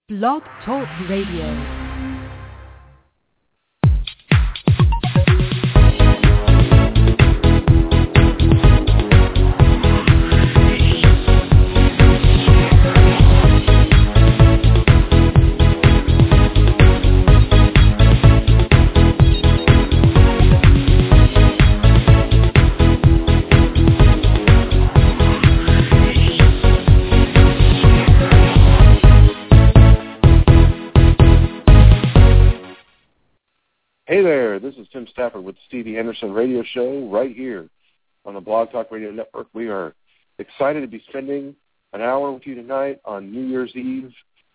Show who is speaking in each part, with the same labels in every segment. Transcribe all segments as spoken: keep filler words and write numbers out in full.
Speaker 1: Blog Talk Radio.
Speaker 2: Hey there, this is Tim Stafford with the Stevie Anderson Radio Show right here on the Blog Talk Radio Network. We are excited to be spending an hour with you tonight on New Year's Eve.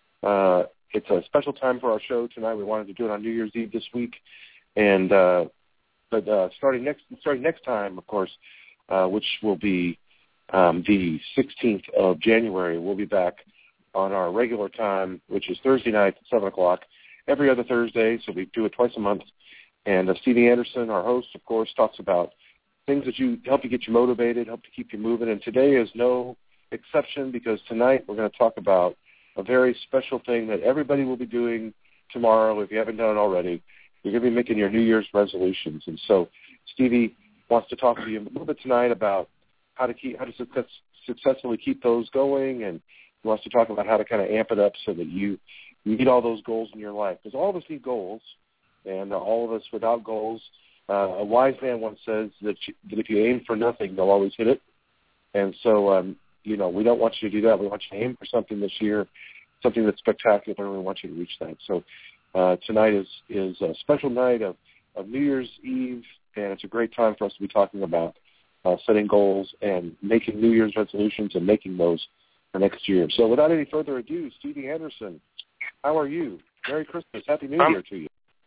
Speaker 2: Uh, it's a special time for our show tonight. We wanted to do it on New Year's Eve this week. And uh, but uh, starting next starting next time, of course, uh, which will be um, the sixteenth of January, we'll be back on our regular time, which is Thursday night at seven o'clock, every other Thursday, so we do it twice a month. And uh, Stevie Anderson, our host, of course, talks about things that you help you get you motivated, help to keep you moving. And today is no exception, because tonight we're going to talk about a very special thing that everybody will be doing tomorrow. If you haven't done it already, you're going to be making your New Year's resolutions. And so Stevie wants to talk to you a little bit tonight about how to keep how to success, successfully keep those going, and he wants to talk about how to kind of amp it up so that you meet all those goals in your life. Because all of us need goals. And uh, all of us without goals, uh, a wise man once says that, you, that if you aim for nothing, you'll always hit it. And so, um, you know, we don't want you to do that. We want you to aim for something this year, something that's spectacular, and we want you to reach that. So uh, tonight is, is a special night of, of New Year's Eve, and it's a great time for us to be talking about uh, setting goals and making New Year's resolutions and making those for next year. So without any further ado, Stevie Anderson, how are you? Merry Christmas. Happy New Year to you.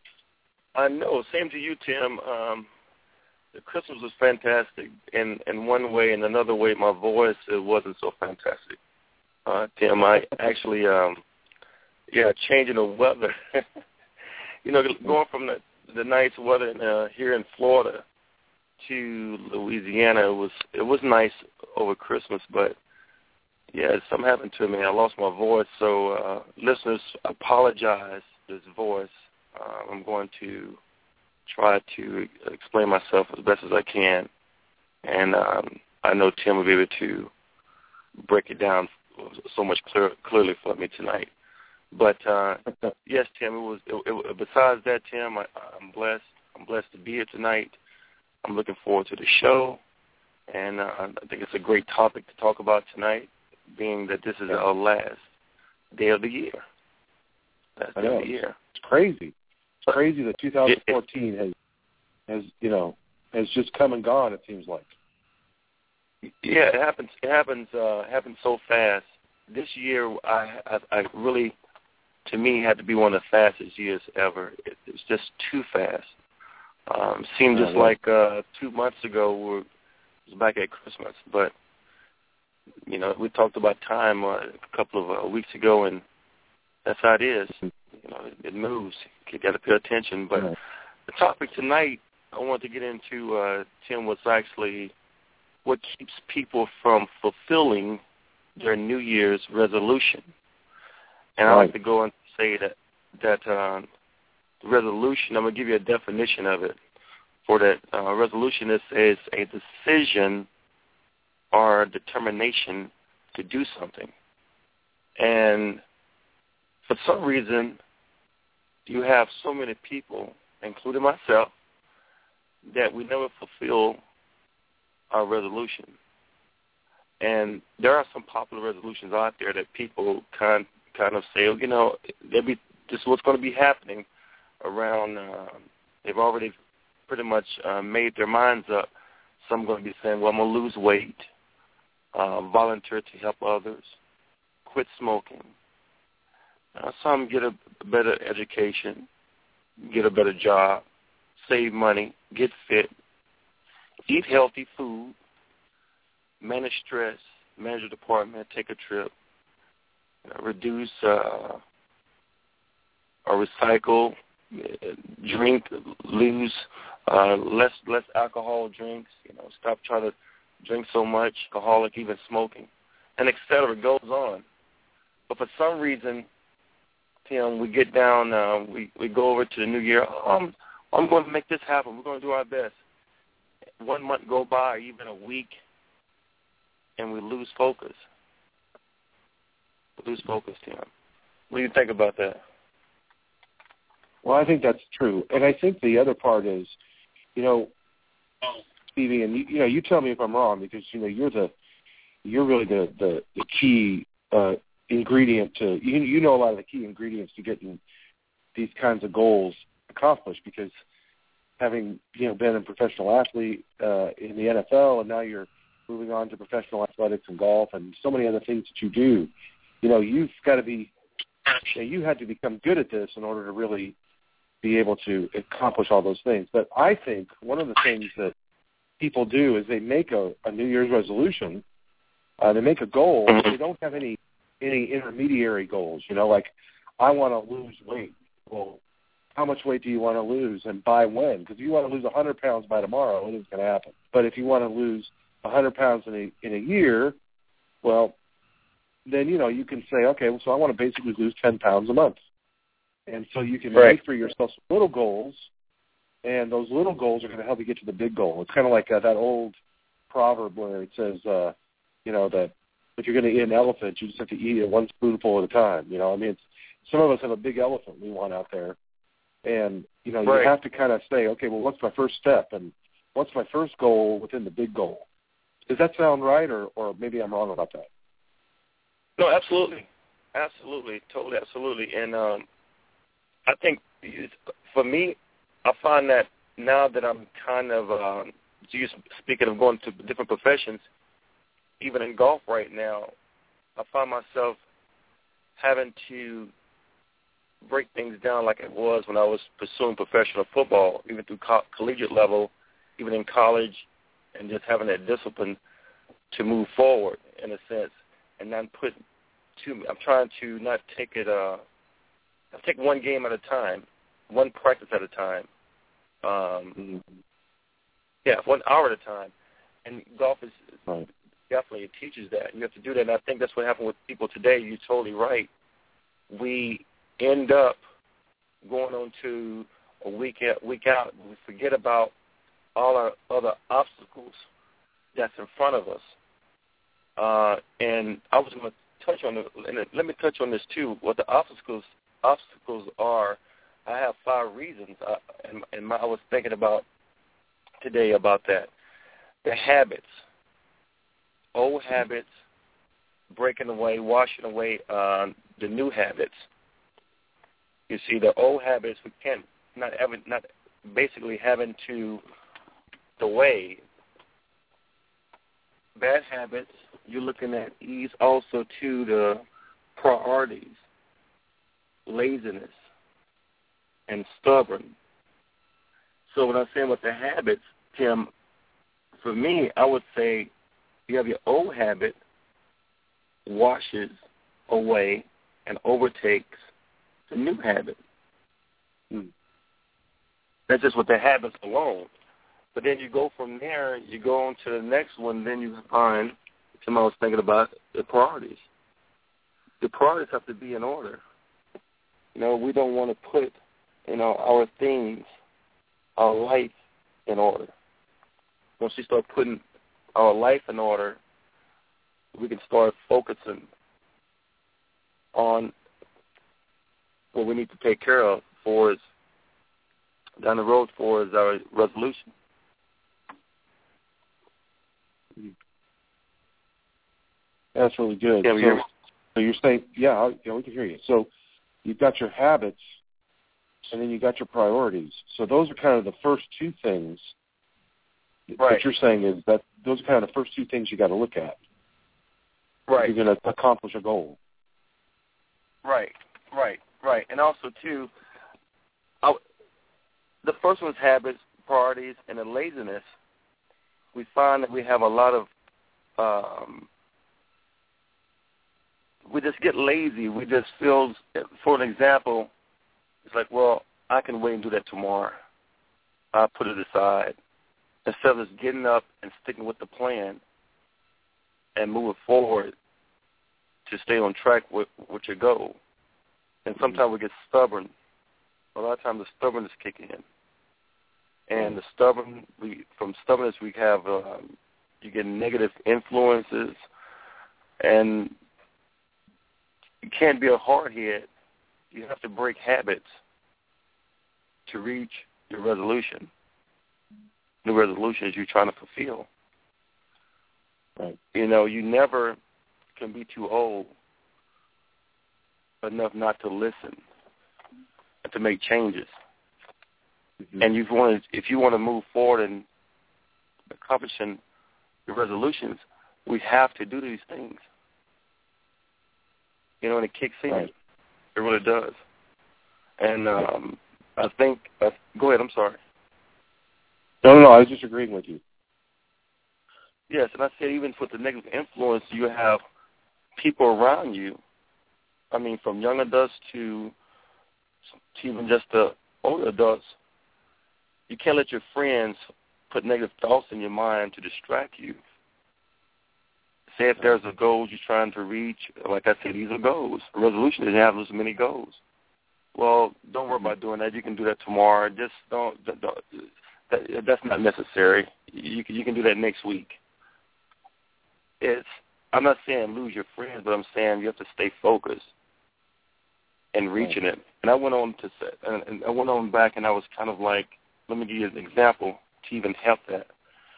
Speaker 3: I know. Same to you, Tim. Um, the Christmas was fantastic in, in one way. In another way, my voice, it wasn't so fantastic. Uh, Tim, I actually, um, yeah, changing the weather. you know, going from the, the nice weather in, uh, here in Florida to Louisiana, it was it was nice over Christmas, but, yeah, something happened to me. I lost my voice. So, uh, listeners, apologize for this voice. Uh, I'm going to try to explain myself as best as I can, and um, I know Tim will be able to break it down so much clear, clearly for me tonight. But uh, yes, Tim, it was. It, it, besides that, Tim, I, I'm blessed. I'm blessed to be here tonight. I'm looking forward to the show, and uh, I think it's a great topic to talk about tonight, being that this is our last day of the year. Last day of the year.
Speaker 2: It's crazy. It's crazy that two thousand fourteen has, has, you know, has just come and gone, it seems like.
Speaker 3: Yeah, it happens. It happens. Uh, happens so fast. This year, I, I, I really, to me, had to be one of the fastest years ever. It, it was just too fast. Um, seemed just oh, yeah. like uh, two months ago we were it was back at Christmas, but you know, we talked about time uh, a couple of uh, weeks ago, and that's how it is. You know, it, it moves. You got to pay attention. But right. The topic tonight I want to get into, uh, Tim, was actually what keeps people from fulfilling their New Year's resolution. And right. I like to go and say that that uh, the resolution, I'm going to give you a definition of it. For that uh, resolution, is, is a decision or a determination to do something. And for some reason, you have so many people, including myself, that we never fulfill our resolution. And there are some popular resolutions out there that people kind kind of say, oh, you know, be, this is what's going to be happening around. Uh, they've already pretty much uh, made their minds up. Some are going to be saying, well, I'm going to lose weight, uh, volunteer to help others, quit smoking. Uh, some get a better education, get a better job, save money, get fit, eat healthy food, manage stress, manage a department, take a trip, uh, reduce uh, or recycle, uh, drink, lose uh, less less alcohol drinks, you know, stop trying to drink so much, alcoholic, even smoking, and et cetera. Goes on. But for some reason, Tim, we get down, uh, we, we go over to the new year. Oh, I'm, I'm going to make this happen. We're going to do our best. One month go by, or even a week, and we lose focus. We lose focus, Tim. What do you think about that?
Speaker 2: Well, I think that's true. And I think the other part is, you know, Stevie, and you, you know, you tell me if I'm wrong, because, you know, you're the, you're really the, the, the key uh, ingredient to, you, you know a lot of the key ingredients to getting these kinds of goals accomplished, because having, you know, been a professional athlete uh, in the N F L, and now you're moving on to professional athletics and golf and so many other things that you do, you know, you've got to be, you know, you had to become good at this in order to really be able to accomplish all those things. But I think one of the things that people do is they make a, a New Year's resolution, uh, they make a goal, but they don't have any any intermediary goals. You know, like, I want to lose weight. Well, how much weight do you want to lose, and by when? Because if you want to lose one hundred pounds by tomorrow, it isn't going to happen. But if you want to lose one hundred pounds in a, in a year, well, then, you know, you can say, okay, well, so I want to basically lose ten pounds a month. And so you can
Speaker 3: right.
Speaker 2: make for yourself some little goals, and those little goals are going to help you get to the big goal. It's kind of like uh, that old proverb where it says, uh, you know, that if you're going to eat an elephant, you just have to eat it one spoonful at a time. You know, I mean, it's, some of us have a big elephant we want out there. And, you know,
Speaker 3: right.
Speaker 2: you have to kind of say, okay, well, what's my first step? And what's my first goal within the big goal? Does that sound right, or, or maybe I'm wrong about that?
Speaker 3: No, absolutely. Absolutely. Totally, absolutely. And um, I think for me, I find that now that I'm kind of, um, speaking of going to different professions, even in golf right now, I find myself having to break things down like it was when I was pursuing professional football, even through co- collegiate level, even in college, and just having that discipline to move forward in a sense, and not put too. I'm trying to not take it. Uh, I take one game at a time, one practice at a time. Um, yeah, one hour at a time, and golf is
Speaker 2: right.
Speaker 3: definitely, it teaches that. You have to do that, and I think that's what happened with people today. You're totally right. We end up going on to a week out, week out. We forget about all our other obstacles that's in front of us. Uh, and I was going to touch on it, and let me touch on this too. What the obstacles obstacles are, I have five reasons, uh, and, and my, I was thinking about today about that. The habits, old habits, breaking away, washing away uh, the new habits. You see, the old habits, we can't, not having, not basically having to, the way, bad habits, you're looking at ease, also to the priorities, laziness, and stubborn. So when I'm saying with the habits, Tim, for me, I would say you have your old habit washes away and overtakes the new habit. Hmm. That's just with the habits alone. But then you go from there, you go on to the next one, then you find, Tim, I was thinking about the priorities. The priorities have to be in order. You know, we don't want to put, you know, our things, our life in order. Once we start putting our life in order, we can start focusing on what we need to take care of for us down the road for us, our resolution.
Speaker 2: That's really good.
Speaker 3: Yeah,
Speaker 2: so, so you're saying, yeah, yeah, we can hear you. So you've got your habits, and then you got your priorities. So those are kind of the first two things.
Speaker 3: Right.
Speaker 2: What you're saying is that those are kind of the first two things you got to look at.
Speaker 3: Right.
Speaker 2: If you're going to accomplish a goal.
Speaker 3: Right, right, right. And also, too, I, the first one's habits, priorities, and the laziness. We find that we have a lot of, um, we just get lazy. We just feel, for an example, it's like, well, I can wait and do that tomorrow. I'll put it aside. Instead of just getting up and sticking with the plan and moving forward to stay on track with, with your goal. And sometimes we get stubborn. A lot of times the stubbornness kick in. And the stubborn, we, from stubbornness we have, um, you get negative influences, and you can't be a hardhead. You have to break habits to reach your resolution. The resolution is you're trying to fulfill.
Speaker 2: Right.
Speaker 3: You know, you never can be too old enough not to listen and to make changes. Mm-hmm. And you want to, if you want to move forward in accomplishing your resolutions, we have to do these things. You know, and it kicks in.
Speaker 2: Right.
Speaker 3: It really does. And um, I think, uh, go ahead, I'm sorry.
Speaker 2: No, no, no, I was just agreeing with you.
Speaker 3: Yes, and I said even with the negative influence, you have people around you, I mean, from young adults to, to even just the older adults. You can't let your friends put negative thoughts in your mind to distract you. Say if there's a goal you're trying to reach, like I said, these are goals. A resolution is to have as many goals. Well, don't worry about doing that. You can do that tomorrow. Just don't, don't, don't that, that's not necessary. You can, you can do that next week. It's, I'm not saying lose your friends, but I'm saying you have to stay focused and reaching it. And I went on to say, and, and I went on back, and I was kind of like, let me give you an example to even help that.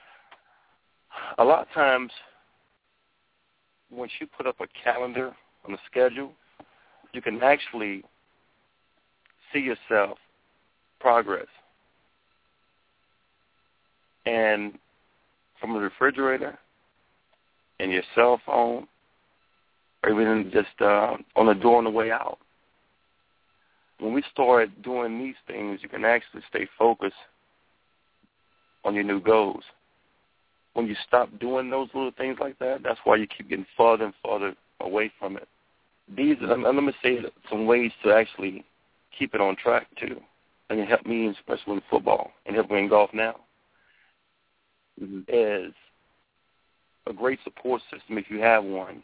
Speaker 3: A lot of times, once you put up a calendar on a schedule, you can actually see yourself progress. And from the refrigerator, and your cell phone, or even just uh, on the door on the way out. When we start doing these things, you can actually stay focused on your new goals. When you stop doing those little things like that, that's why you keep getting farther and farther away from it. These, and let me say some ways to actually keep it on track too, and it helped me, especially in football, and helped me in golf now. Mm-hmm. Is a great support system if you have one.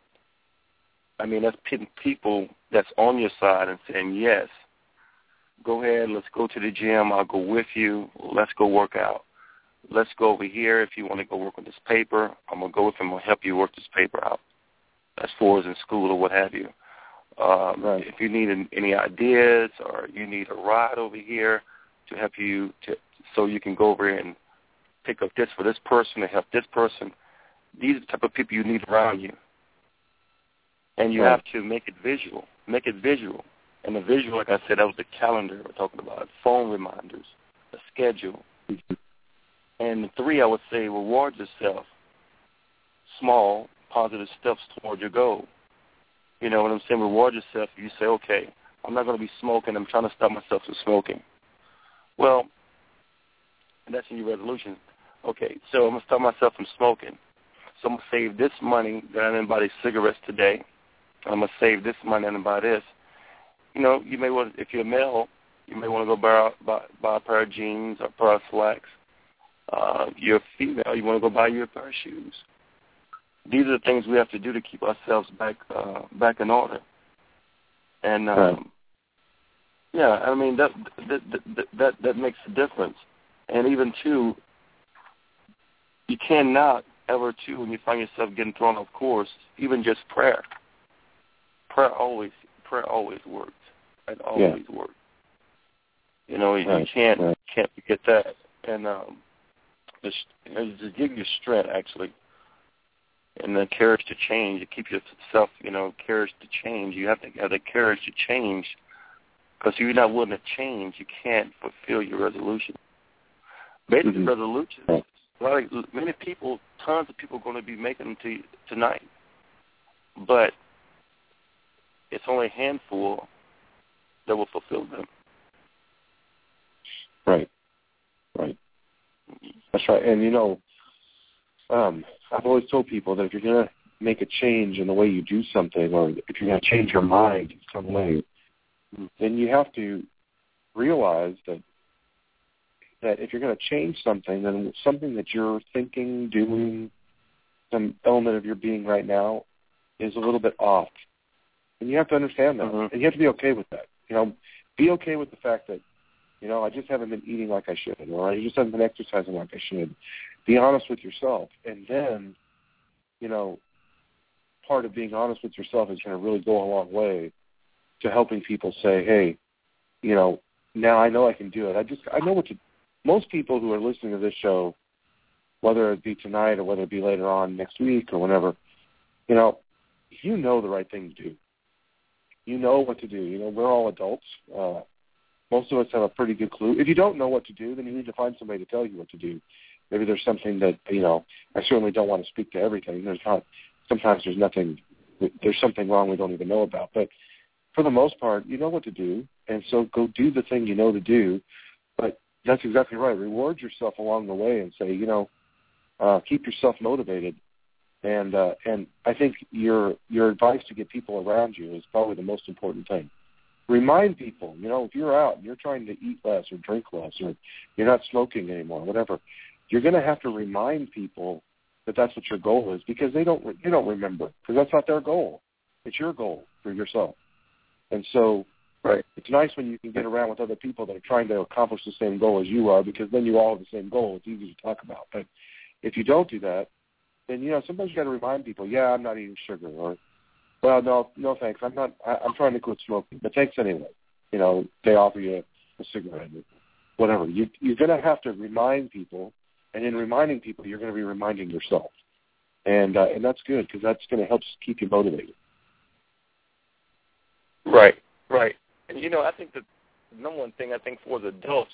Speaker 3: I mean, that's pitting people that's on your side and saying, yes, go ahead, let's go to the gym, I'll go with you, let's go work out. Let's go over here if you want to go work on this paper. I'm going to go with him, I'll help you work this paper out. As far as in school or what have you. Um, right. If you need any ideas or you need a ride over here to help you, to, so you can go over here and pick up this for this person and help this person, these are the type of people you need around you. And you right. have to make it visual. Make it visual. And the visual, like I said, that was the calendar we're talking about, phone reminders, a schedule. Mm-hmm. And the three, I would say, reward yourself. Small, positive steps toward your goal. You know what I'm saying? Reward yourself. You say, okay, I'm not going to be smoking. I'm trying to stop myself from smoking. Well, and that's in your resolution. Okay, so I'm going to stop myself from smoking. So I'm going to save this money that I didn't buy these cigarettes today. I'm going to save this money and buy this. You know, you may want, if you're a male, you may want to go buy, buy, buy a pair of jeans or a pair of slacks. Uh, you're a female, you want to go buy you a pair of shoes. These are the things we have to do to keep ourselves back uh, back in order. And, um, right. yeah, I mean, that, that, that, that, that makes a difference. And even, too, you cannot ever, too, when you find yourself getting thrown off course, even just prayer. Prayer always, prayer always works. It always yeah. works. You know, you right. can't right. can't forget that. And um, just, you know, just give you strength, actually, and the courage to change. To keep yourself, you know, courage to change. You have to have the courage to change, because if you're not willing to change, you can't fulfill your resolution. Basic mm-hmm. resolutions. A lot of, many people, tons of people are going to be making them to tonight, but it's only a handful that will fulfill them. Right, right.
Speaker 2: That's right. And, you know, um, I've always told people that if you're going to make a change in the way you do something, or if you're going to change your mind in some way, then you have to realize that that if you're going to change something, then something that you're thinking, doing, some element of your being right now is a little bit off. And you have to understand that.
Speaker 3: Mm-hmm.
Speaker 2: And you have to be okay with that. You know, be okay with the fact that, you know, I just haven't been eating like I should, or I just haven't been exercising like I should. Be honest with yourself. And then, you know, part of being honest with yourself is going to really go a long way to helping people say, hey, you know, now I know I can do it. I just, I know what to, most people who are listening to this show, whether it be tonight or whether it be later on next week or whenever, you know, you know the right thing to do. You know what to do. You know, we're all adults. Uh, most of us have a pretty good clue. If you don't know what to do, then you need to find somebody to tell you what to do. Maybe there's something that, you know, I certainly don't want to speak to everything. There's not, sometimes there's nothing, there's something wrong we don't even know about. But for the most part, you know what to do, and so go do the thing you know to do. But that's exactly right. Reward yourself along the way and say, you know, uh, keep yourself motivated. And uh, and I think your your advice to get people around you is probably the most important thing. Remind people, you know, if you're out and you're trying to eat less or drink less or you're not smoking anymore, whatever, you're going to have to remind people that that's what your goal is, because they don't they don't remember, because that's not their goal. It's your goal for yourself. And so right. It's nice when you can get around with other people that are trying to accomplish the same goal as you are, because then you all have the same goal. It's easy to talk about. But if you don't do that, then, you know, sometimes you got to remind people, yeah, I'm not eating sugar, or, well, no, no thanks, I'm not, I, I'm trying to quit smoking, but thanks anyway. You know, they offer you a, a cigarette or whatever. You, you're going to have to remind people, and in reminding people, you're going to be reminding yourself. And uh, and that's good, because that's going to help keep you motivated.
Speaker 3: Right, right. And, you know, I think the number one thing I think for the adults,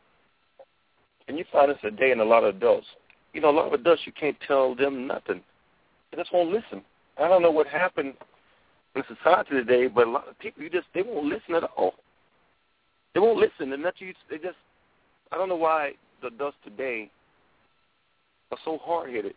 Speaker 3: and you find this today in a lot of adults, you know, a lot of adults, you can't tell them nothing. They just won't listen. I don't know what happened in society today, but a lot of people, you just, they won't listen at all. They won't listen. And that you, they just, I don't know why the adults today are so hard-headed.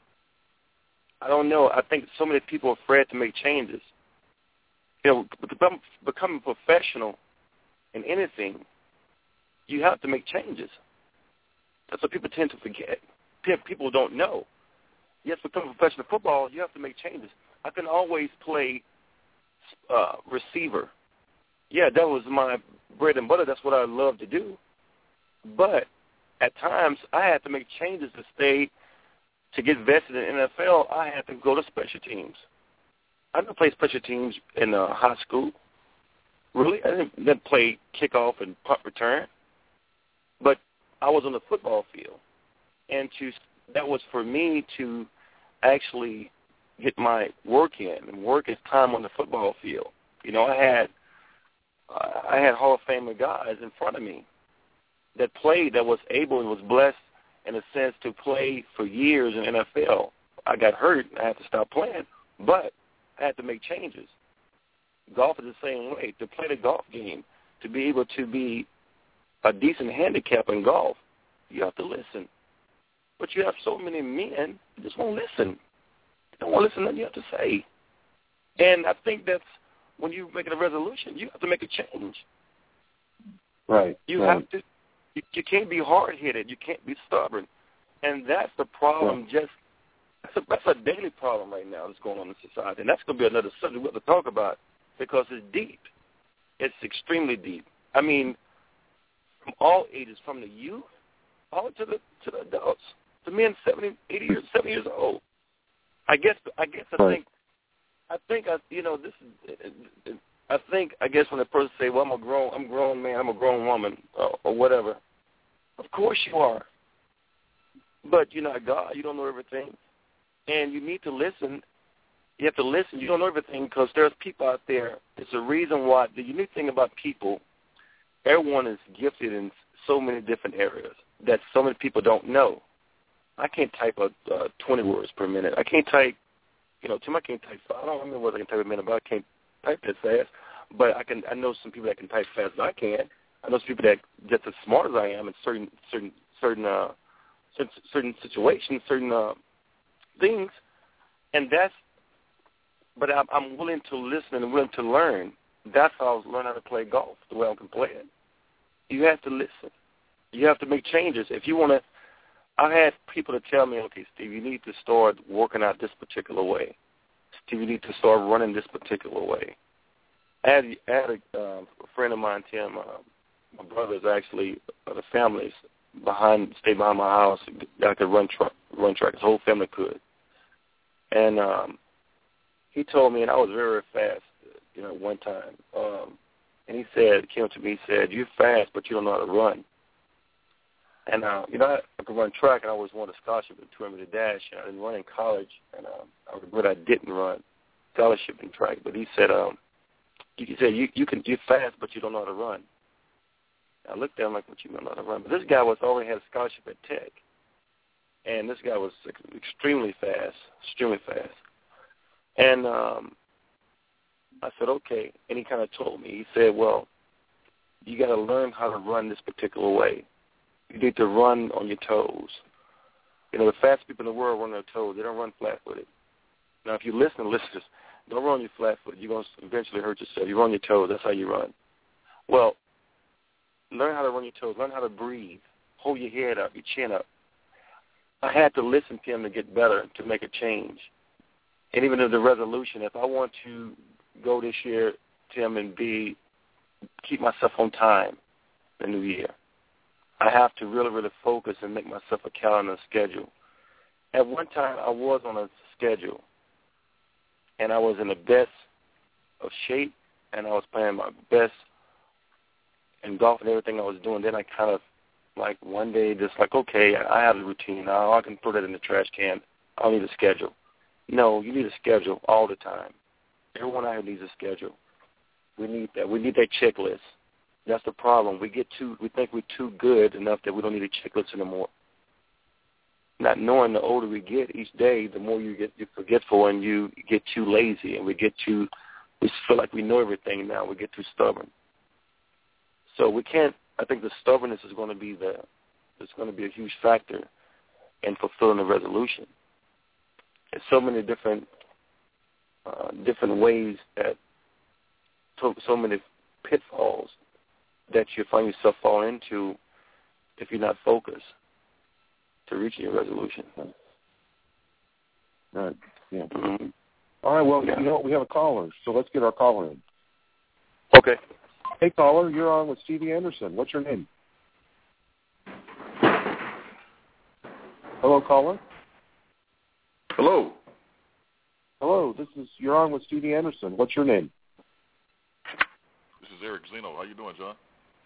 Speaker 3: I don't know. I think so many people are afraid to make changes. You know, become, becoming professional in anything, you have to make changes. That's what people tend to forget. People don't know. You have to become a professional football, you have to make changes. I can always play uh, receiver. Yeah, that was my bread and butter. That's what I love to do. But at times, I had to make changes to stay, to get vested in the N F L. I had to go to special teams. I didn't play special teams in uh, high school. Really, I didn't, didn't play kickoff and punt return. But I was on the football field. And to that was for me to actually get my work in, and work is time on the football field. You know, I had uh, I had Hall of Fame guys in front of me that played, that was able and was blessed in a sense to play for years in the N F L. I got hurt, I had to stop playing, but I had to make changes. Golf is the same way. To play the golf game, to be able to be a decent handicap in golf, you have to listen. But you have so many men who just won't listen. They don't want to listen to nothing you have to say. And I think that's when you're making a resolution, you have to make a change.
Speaker 2: Right.
Speaker 3: You
Speaker 2: right.
Speaker 3: have to. You, you can't be hard-headed. You can't be stubborn. And that's the problem. Right. Just that's a, that's a daily problem right now that's going on in society. And that's going to be another subject we have to talk about, because it's deep. It's extremely deep. I mean, from all ages, from the youth all to the to the adults. The men seventy, eighty years, seventy years old. I guess, I guess, I think, I think, I, you know, this is, I think, I guess when a person say, well, I'm a grown, I'm a grown man, I'm a grown woman, or, or whatever. Of course you are. But you're not God. You don't know everything. And you need to listen. You have to listen. You don't know everything because there's people out there. It's a reason why. The unique thing about people, everyone is gifted in so many different areas that so many people don't know. I can't type a, uh, twenty words per minute. I can't type, you know, Tim, I can't type. I don't remember what I can type a minute, but I can't type that fast. But I can. I know some people that can type fast as I can. I know some people that just as smart as I am in certain certain certain uh, certain, certain situations, certain uh, things, and that's. But I'm, I'm willing to listen and willing to learn. That's how I was learning how to play golf, the way I can play it. You have to listen. You have to make changes. If you want to, I've had people to tell me, okay, Steve, you need to start working out this particular way. Steve, you need to start running this particular way. I had, I had a, uh, a friend of mine, Tim. Uh, my brother's actually uh, the family's behind, stayed behind my house. I could run track, run track. His whole family could. And um, he told me, and I was very, very fast, you know, one time. Um, and he said, came to me, he said, "You're fast, but you don't know how to run." And, uh, you know, I, I could run track, and I always wanted a scholarship in two hundred meter dash. And I didn't run in college, and uh, I regret I didn't run scholarship in track. But he said, um, he said, you, you can, you're fast, but you don't know how to run. I looked at him like, what you don't know how to run? But this guy was already had a scholarship at Tech. And this guy was extremely fast, extremely fast. And um, I said, okay. And he kind of told me, he said, well, you got to learn how to run this particular way. You need to run on your toes. You know, the fastest people in the world run on their toes. They don't run flat-footed. Now, if you listen, listeners, don't run you flat-footed. You're going to eventually hurt yourself. You run your toes. That's how you run. Well, learn how to run your toes. Learn how to breathe. Hold your head up, your chin up. I had to listen to him to get better, to make a change. And even in the resolution, if I want to go this year, Tim, and be keep myself on time the new year, I have to really, really focus and make myself a calendar schedule. At one time, I was on a schedule, and I was in the best of shape, and I was playing my best in golf and everything I was doing. Then I kind of, like, one day just like, okay, I have a routine now. I can put it in the trash can. I don't need a schedule. No, you need a schedule all the time. Everyone out here needs a schedule. We need that. We need that checklist. That's the problem. We get too. We think we're too good enough that we don't need a checklist anymore. Not knowing the older we get each day, the more you get you're forgetful and you get too lazy, and we get too. We feel like we know everything now. We get too stubborn. So we can't. I think the stubbornness is going to be the. It's going to be a huge factor in fulfilling the resolution. There's so many different, uh, different ways that. So, so many pitfalls that you find yourself falling into if you're not focused to reaching your resolution.
Speaker 2: Right. Yeah.
Speaker 3: Mm-hmm.
Speaker 2: All right. Well,
Speaker 3: yeah.
Speaker 2: you know what? We have a caller, so let's get our caller in.
Speaker 3: Okay.
Speaker 2: Hey, caller, you're on with Stevie Anderson. What's your name? Hello, caller.
Speaker 4: Hello.
Speaker 2: Hello. This is you're on with Stevie Anderson. What's your name?
Speaker 4: This is Eric Zeno. How you doing, John?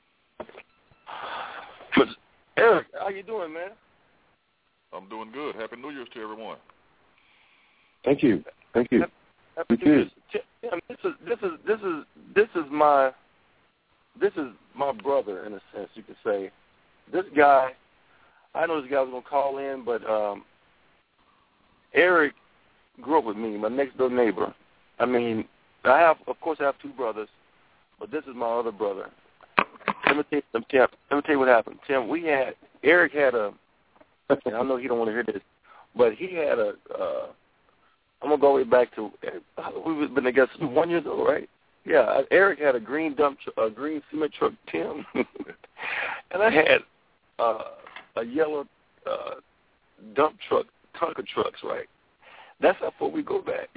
Speaker 3: Eric, how you doing, man?
Speaker 4: I'm doing good. Happy New Year's to everyone.
Speaker 2: Thank you. Thank you.
Speaker 3: Happy New Year's. This is this is this is this is my this is my brother in a sense, you could say. This guy, I know this guy was gonna call in, but um, Eric grew up with me, my next door neighbor. I mean, I have, of course, I have two brothers, but this is my other brother. Let me tell you, Tim, let me tell you what happened. Tim, we had, Eric had a, and I know he don't want to hear this, but he had a, uh, I'm going to go way back to, we've been together since one year old, right? Yeah, Eric had a green dump, a green cement truck, Tim, and I had uh, a yellow uh, dump truck, Tonka trucks, right? That's how far we go back.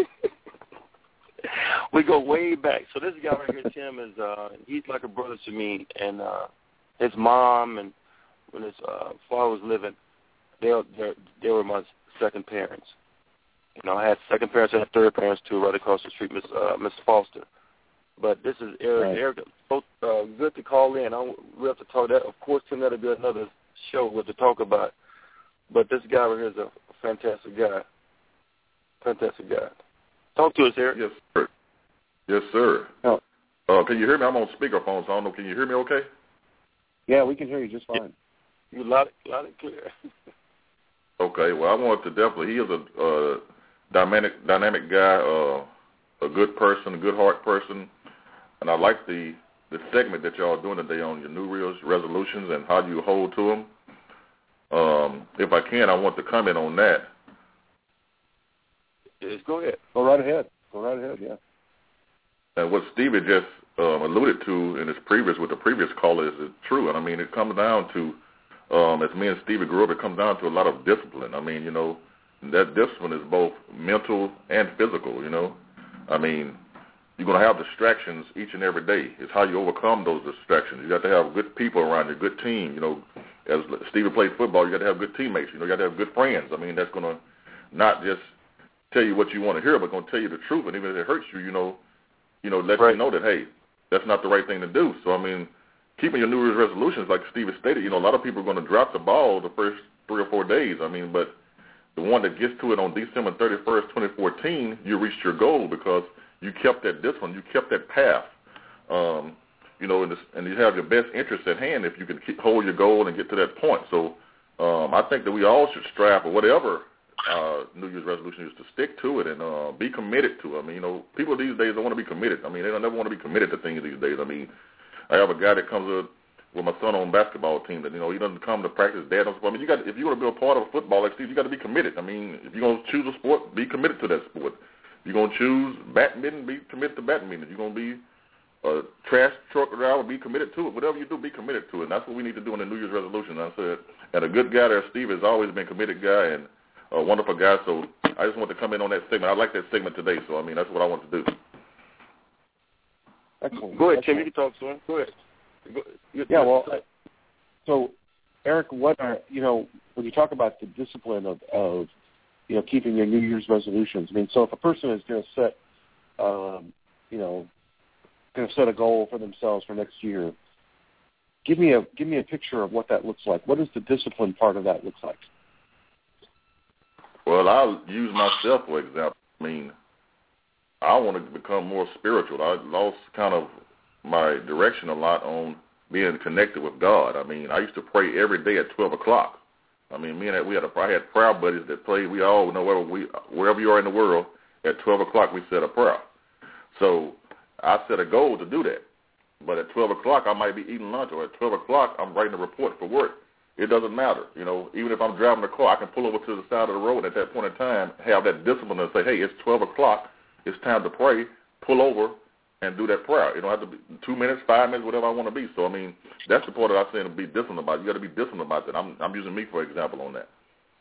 Speaker 3: We go way back. So this guy right here, Tim, is uh, he's like a brother to me. And uh, his mom and when his uh, father was living, they they they were my second parents. You know, I had second parents and third parents too, right across the street, Miss uh, Miss Foster. But this is Eric.
Speaker 2: Right.
Speaker 3: Eric, so uh, good to call in. I we have to talk that. Of course, Tim, that'll be another show with to talk about. But this guy right here is a fantastic guy. Fantastic guy. Talk to us, Eric.
Speaker 4: Yes, sir. Yes, sir.
Speaker 2: Oh.
Speaker 4: Uh, can you hear me? I'm on speakerphone, so I don't know. Can you hear me okay?
Speaker 2: Yeah, we can hear you just fine.
Speaker 3: You loud, loud and clear.
Speaker 4: Okay. Well, I want to definitely, he is a uh, dynamic dynamic guy, uh, a good person, a good heart person. And I like the, the segment that y'all are doing today on your New Year's resolutions and how you hold to them. Um, if I can, I want to comment on that.
Speaker 3: Yes, go ahead.
Speaker 2: Go right ahead. Go right ahead, yeah.
Speaker 4: And what Stevie just um, alluded to in his previous, with the previous caller, is true. And I mean, it comes down to, um, as me and Stevie grew up, it comes down to a lot of discipline. I mean, you know, that discipline is both mental and physical, you know. I mean, you're going to have distractions each and every day. It's how you overcome those distractions. You got to have good people around you, good team. You know, as Stevie played football, you got to have good teammates. You know, you got to have good friends. I mean, that's going to not just tell you what you want to hear, but going to tell you the truth. And even if it hurts you, you know, you know, let right. you know that, hey, that's not the right thing to do. So, I mean, keeping your New Year's resolutions, like Stevie stated, you know, a lot of people are going to drop the ball the first three or four days. I mean, but the one that gets to it on December thirty-first, twenty fourteen, you reached your goal because you kept that discipline, you kept that path, um, you know, and, this, and you have your best interest at hand if you can keep, hold your goal and get to that point. So um, I think that we all should strive for whatever uh, New Year's resolution is to stick to it and uh, be committed to it. I mean, you know, people these days don't want to be committed. I mean, they don't never want to be committed to things these days. I mean, I have a guy that comes with, with my son on basketball team that, you know, he doesn't come to practice. Dad doesn't. I mean, you got if you want to be a part of a football like Steve, you got to be committed. I mean, if you're going to choose a sport, be committed to that sport. You're going to choose badminton, be committed to badminton. You're going to be a trash truck driver, be committed to it. Whatever you do, be committed to it. And that's what we need to do in the New Year's resolution. I said, and a good guy there, Steve, has always been a committed guy and a wonderful guy. So I just want to come in on that segment. I like that segment today. So, I mean, that's what I want to do.
Speaker 2: Excellent.
Speaker 3: Go ahead,
Speaker 2: Excellent.
Speaker 3: Tim. You can talk to him. Go ahead. Go, you,
Speaker 2: yeah, well, so, Eric, what are, you know, when you talk about the discipline of, of you know, keeping your New Year's resolutions. I mean, so if a person is going to set, um, you know, going to set a goal for themselves for next year, give me a give me a picture of what that looks like. What does the discipline part of that look like?
Speaker 4: Well, I'll use myself for example. I mean, I want to become more spiritual. I lost kind of my direction a lot on being connected with God. I mean, I used to pray every day at twelve o'clock. I mean, me and we had a, I had prayer buddies that played. We all know wherever we wherever you are in the world, at twelve o'clock we said a prayer. So I set a goal to do that. But at twelve o'clock I might be eating lunch, or at twelve o'clock I'm writing a report for work. It doesn't matter. You know, even if I'm driving the car, I can pull over to the side of the road at that point in time, have that discipline and say, hey, it's twelve o'clock. It's time to pray. Pull over and do that prayer. It don't have to be two minutes, five minutes, whatever I want to be. So, I mean, that's the part that I'm saying to be disciplined about. You got to be disciplined about that. I'm I'm using me for example on that.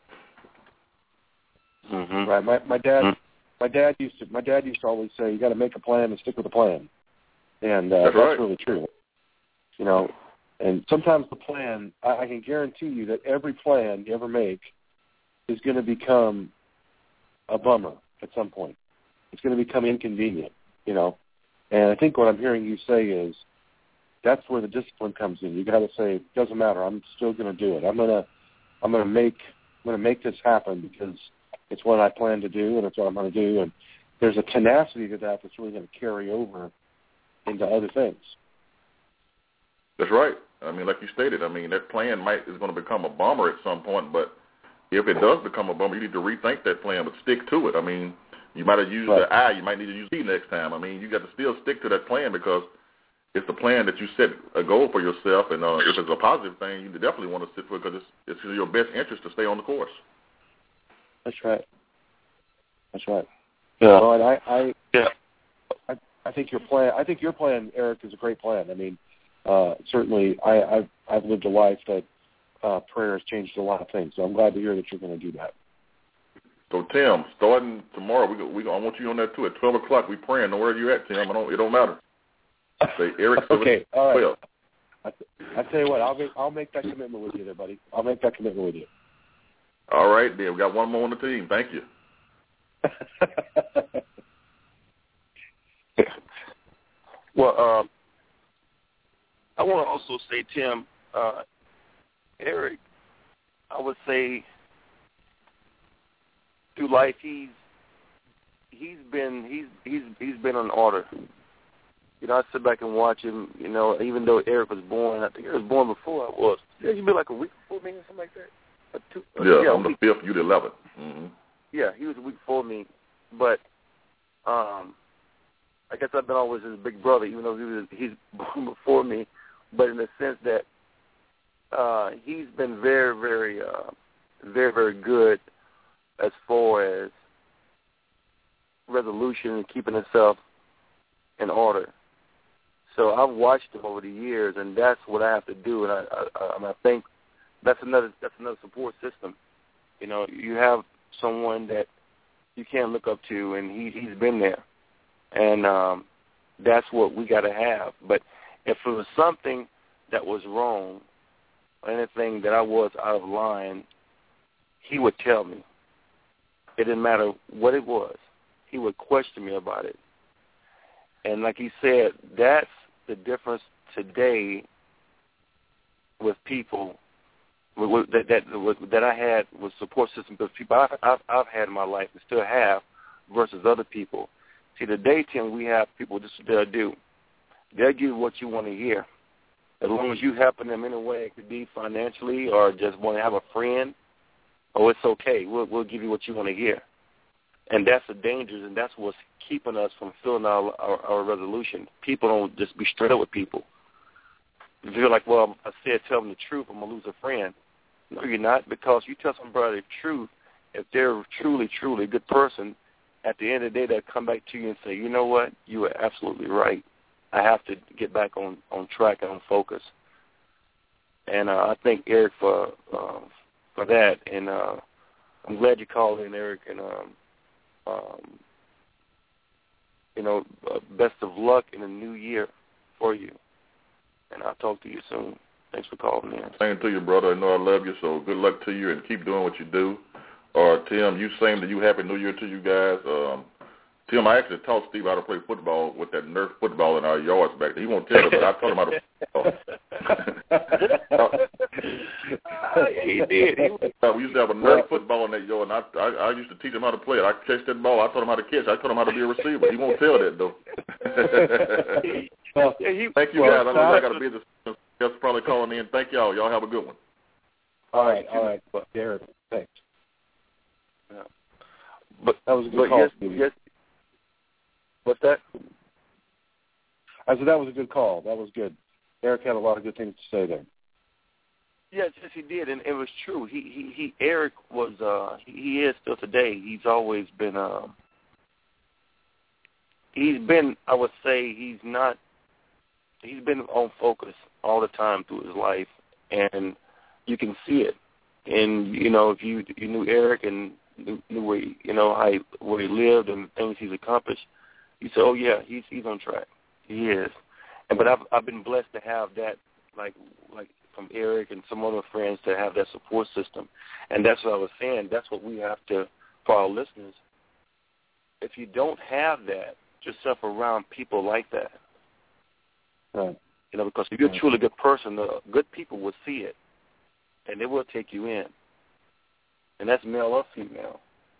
Speaker 2: Mm-hmm. Right. My my dad mm-hmm. my dad used to my dad used to always say you got to make a plan and stick with the plan, and uh,
Speaker 4: that's,
Speaker 2: that's
Speaker 4: right.
Speaker 2: really true. You know, and sometimes the plan I, I can guarantee you that every plan you ever make is going to become a bummer at some point. It's going to become inconvenient. You know. And I think what I'm hearing you say is that's where the discipline comes in. You got to say, it doesn't matter. I'm still going to do it. I'm gonna, I'm gonna make, I'm gonna make this happen because it's what I plan to do and it's what I'm going to do. And there's a tenacity to that that's really going to carry over into other things.
Speaker 4: That's right. I mean, like you stated, I mean that plan might is going to become a bummer at some point. But if it does become a bummer, you need to rethink that plan, but stick to it. I mean. You might have used right. the I. You might need to use the next time. I mean, you got to still stick to that plan because it's the plan that you set a goal for yourself. And uh, if it's a positive thing, you definitely want to stick for it because it's, it's in your best interest to stay on the course.
Speaker 2: That's right. That's right.
Speaker 3: Yeah.
Speaker 2: Well, and I, I,
Speaker 3: yeah.
Speaker 2: I, I think your plan. I think your plan, Eric, is a great plan. I mean, uh, certainly, I, I've I've lived a life that uh, prayer has changed a lot of things. So I'm glad to hear that you're going to do that.
Speaker 4: So, Tim, starting tomorrow, we we I want you on that, too. At twelve o'clock, we praying. Know where you're at, Tim. I don't, it don't matter. Say Eric.
Speaker 2: Okay, all right. I, I tell you what, I'll make, I'll make that commitment with you there, buddy. I'll make that commitment with you.
Speaker 4: All right, then. We got one more on the team. Thank you.
Speaker 3: Well, um, I want to also say, Tim, uh, Eric, I would say through life he's he's been he's he's he's been on order. You know, I sit back and watch him. You know, even though Eric was born, I think he was born before I was. Yeah, he'd be like a week before me or something like that. Or two, or,
Speaker 4: yeah,
Speaker 3: yeah,
Speaker 4: on the fifth, you the eleventh. Mm-hmm.
Speaker 3: Yeah, he was a week before me, but um, I guess I've been always his big brother, even though he was he's born before me. But in the sense that uh, he's been very, very, uh, very, very good as far as resolution and keeping himself in order. So I've watched him over the years, and that's what I have to do. And I, I, I think that's another that's another support system. You know, you have someone that you can't look up to, and he he's been there. And um, that's what we got to have. But if it was something that was wrong, or anything that I was out of line, he would tell me. It didn't matter what it was. He would question me about it. And like he said, that's the difference today with people with, with, that that, with, that I had with support systems of people I've, I've, I've had in my life and still have versus other people. See, today, Tim, we have people just they'll do. They'll give you what you want to hear. As long as you helping them in a way, it could be financially or just want to have a friend, oh, it's okay. We'll, we'll give you what you want to hear. And that's the dangers, and that's what's keeping us from filling our, our, our resolution. People don't just be straight up with people. If you're like, well, I said tell them the truth, I'm going to lose a friend. No, you're not, because you tell somebody the truth, if they're truly, truly a good person, at the end of the day, they'll come back to you and say, you know what, you were absolutely right. I have to get back on, on track and on focus. And uh, I thank Eric for uh, for that. And uh, I'm glad you called in, Eric. And, um, um, you know, uh, best of luck in the new year for you. And I'll talk to you soon. Thanks for calling in.
Speaker 4: Same to you, brother. I know I love you, so good luck to you and keep doing what you do. Uh, Tim, you same to you. Happy New Year to you guys. Um, Tim, I actually taught Steve how to play football with that Nerf football in our yards back there. He won't tell you, but I taught him how to football.
Speaker 3: He did. He
Speaker 4: we used to have a Nerf football in that yard, and I, I, I used to teach him how to play it. I catch that ball. I taught him how to catch. I taught him how to be a receiver. He won't tell that, though.
Speaker 2: well,
Speaker 4: Thank you, guys. I know I got to be the guest probably calling in. Thank y'all. Y'all have a good one.
Speaker 2: All right, all right. Well, Derek, thanks.
Speaker 3: Yeah. But
Speaker 2: that was a good
Speaker 3: but
Speaker 2: call.
Speaker 3: Yes,
Speaker 2: Stevie.
Speaker 3: yes. What's that?
Speaker 2: I said that was a good call. That was good. Eric had a lot of good things to say there.
Speaker 3: Yes, yes, he did, and it was true. He, he, he Eric was, uh, he, he is still today. He's always been, uh, he's been, I would say, he's not, he's been on focus all the time through his life, and you can see it. And you know, if you you knew Eric and knew, knew where he, you know how he, where he lived and the things he's accomplished, you say, oh yeah, he's he's on track. He is. And but I've I've been blessed to have that, like like from Eric and some other friends, to have that support system. And that's what I was saying. That's what we have to, for our listeners. If you don't have that, put yourself around people like that.
Speaker 2: Right.
Speaker 3: You know, because if you're a truly good person, the good people will see it, and they will take you in. And that's male or female.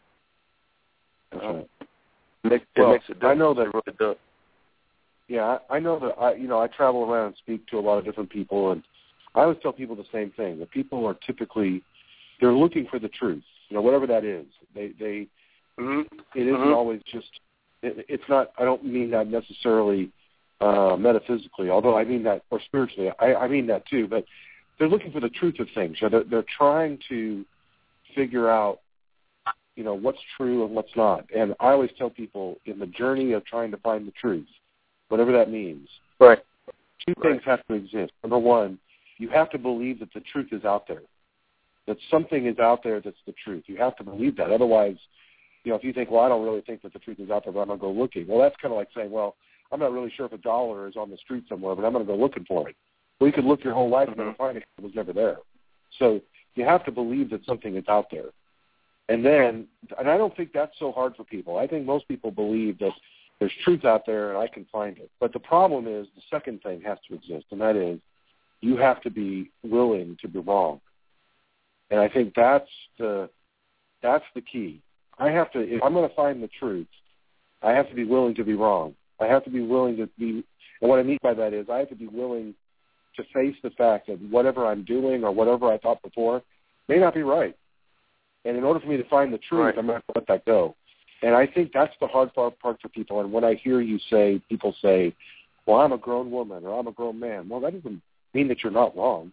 Speaker 2: That's
Speaker 3: um,
Speaker 2: right.
Speaker 3: It makes,
Speaker 2: well,
Speaker 3: it makes a difference.
Speaker 2: I know that.
Speaker 3: It really does.
Speaker 2: Yeah, I, I know that. I, you know, I travel around and speak to a lot of different people, and I always tell people the same thing. That people are typically they're looking for the truth. You know, whatever that is. They they.
Speaker 3: Mm-hmm.
Speaker 2: It isn't
Speaker 3: mm-hmm.
Speaker 2: always just. It, it's not. I don't mean that necessarily uh, metaphysically, although I mean that, or spiritually. I, I mean that too. But they're looking for the truth of things. You know, they're, they're trying to figure out, you know, what's true and what's not. And I always tell people in the journey of trying to find the truth, whatever that means,
Speaker 3: right.
Speaker 2: two
Speaker 3: right.
Speaker 2: things have to exist. Number one, you have to believe that the truth is out there, that something is out there that's the truth. You have to believe that. Otherwise, you know, if you think, well, I don't really think that the truth is out there, but I'm going to go looking. Well, that's kind of like saying, well, I'm not really sure if a dollar is on the street somewhere, but I'm going to go looking for it. Well, you could look your whole life and never find it. It was never there. So you have to believe that something is out there. And then, and I don't think that's so hard for people. I think most people believe that there's truth out there and I can find it. But the problem is the second thing has to exist, and that is you have to be willing to be wrong. And I think that's the that's the key. I have to, if I'm going to find the truth, I have to be willing to be wrong. I have to be willing to be, and what I mean by that is I have to be willing to face the fact that whatever I'm doing or whatever I thought before may not be right. And in order for me to find the truth,
Speaker 3: right.
Speaker 2: I'm not going to let that go. And I think that's the hard part for people. And when I hear you say, people say, well, I'm a grown woman or I'm a grown man, well, that doesn't mean that you're not wrong.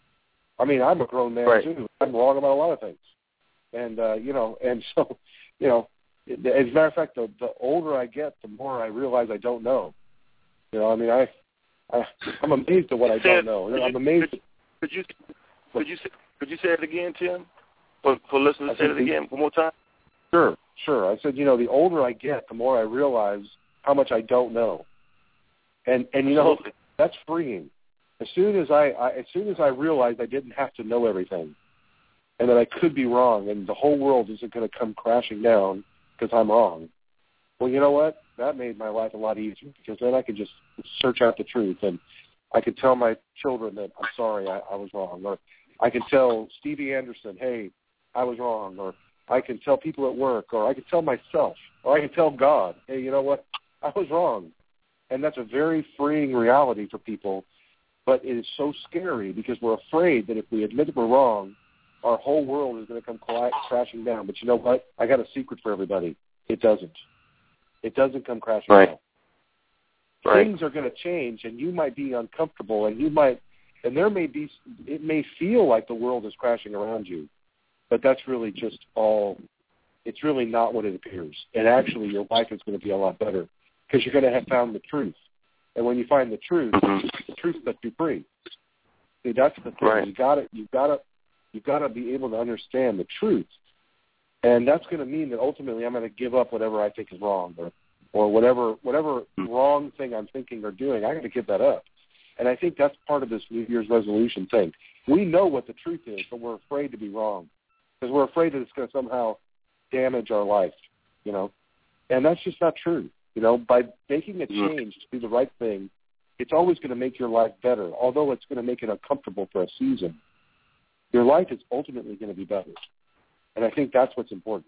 Speaker 2: I mean, I'm a grown man,
Speaker 3: right.
Speaker 2: too. I'm wrong about a lot of things. And, uh, you know, and so, you know, as a matter of fact, the, the older I get, the more I realize I don't know. You know, I mean, I, I, I'm amazed at what I don't know.
Speaker 3: Could
Speaker 2: I'm
Speaker 3: you,
Speaker 2: amazed.
Speaker 3: Could you, could you, could you say it again, Tim? For, for listeners, say it again one more time.
Speaker 2: Sure, sure. I said, you know, the older I get, the more I realize how much I don't know. And and you know, that's freeing. As soon as I, I as soon as I realized I didn't have to know everything, and that I could be wrong, and the whole world isn't going to come crashing down because I'm wrong. Well, you know what? That made my life a lot easier, because then I could just search out the truth, and I could tell my children that I'm sorry, I, I was wrong, or I could tell Stevie Anderson, hey, I was wrong, or I can tell people at work, or I can tell myself, or I can tell God, hey, you know what? I was wrong. And that's a very freeing reality for people, but it is so scary because we're afraid that if we admit that we're wrong, our whole world is going to come crashing down. But you know what? I got a secret for everybody. It doesn't. It doesn't come crashing
Speaker 3: right.
Speaker 2: down.
Speaker 3: Right.
Speaker 2: Things are going to change, and you might be uncomfortable, and you might, and there may be, it may feel like the world is crashing around you, but that's really just all, it's really not what it appears. And actually, your life is going to be a lot better because you're going to have found the truth. And when you find the truth,
Speaker 3: mm-hmm.
Speaker 2: the truth sets you free. See, that's the thing.
Speaker 3: Right.
Speaker 2: You got to, you got to, you got to be able to understand the truth, and that's going to mean that ultimately I'm going to give up whatever I think is wrong, or, or whatever, whatever wrong thing I'm thinking or doing. I got to give that up. And I think that's part of this New Year's resolution thing. We know what the truth is, but we're afraid to be wrong because we're afraid that it's going to somehow damage our life, you know. And that's just not true. You know, by making a change to do the right thing, it's always going to make your life better, although it's going to make it uncomfortable for a season. Your life is ultimately going to be better. And I think that's what's important.